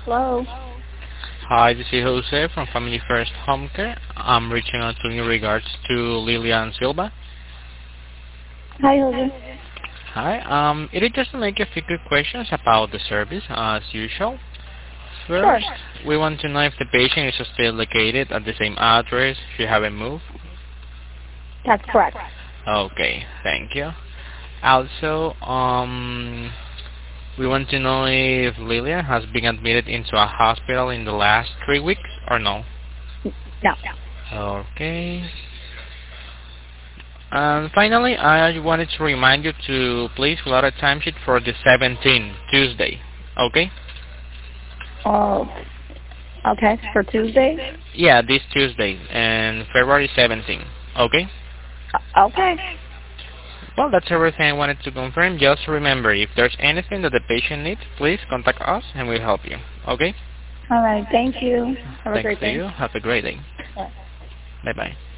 Hello. Hi, this is Jose from Family First Home Care. I'm reaching out to you in regards to Lilian Silva. Hi, Jose. Hi, it is just to make a few quick questions about the service, as usual. Sure. First, we want to know if the patient is still located at the same address, if you haven't moved. That's correct. Okay, thank you. Also, we want to know if Lilian has been admitted into a hospital in the last 3 weeks or no. No. Okay. And finally, I wanted to remind you to please fill out a timesheet for the 17th, Tuesday. Okay? Oh, okay. For Tuesday? Yeah, this Tuesday, and February 17th. Okay? Okay. Well, that's everything I wanted to confirm. Just remember, if there's anything that the patient needs, please contact us and we'll help you. Okay? All right. Thank you. Have a Thanks great to you. day. Have a great day. Bye. Bye-bye.